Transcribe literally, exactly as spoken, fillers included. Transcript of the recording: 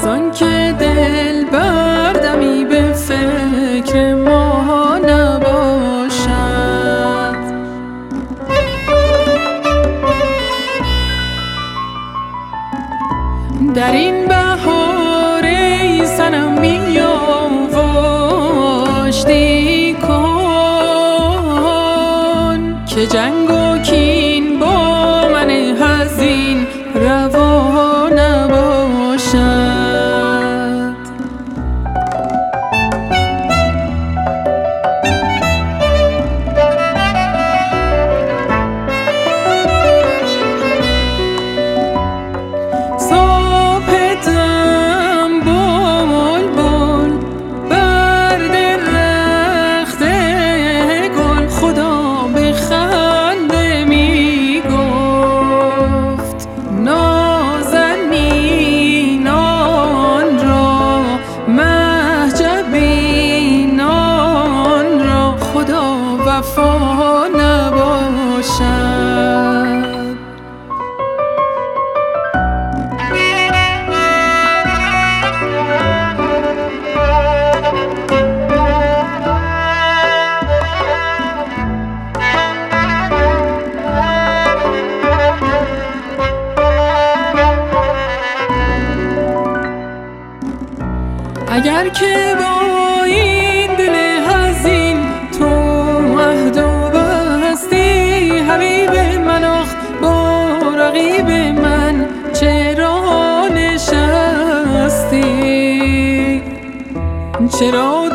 از آن که دل بردمی به فکر ما نباشد. در این بهار ای صنم بیاواشتی کن که جنگ و کین با من حزین روا نباشد. وفا نباشد. اگر که با این دل حزین تو عهد و بستی، حبیب من آخ با رقیب من چرا نشستی؟ چرا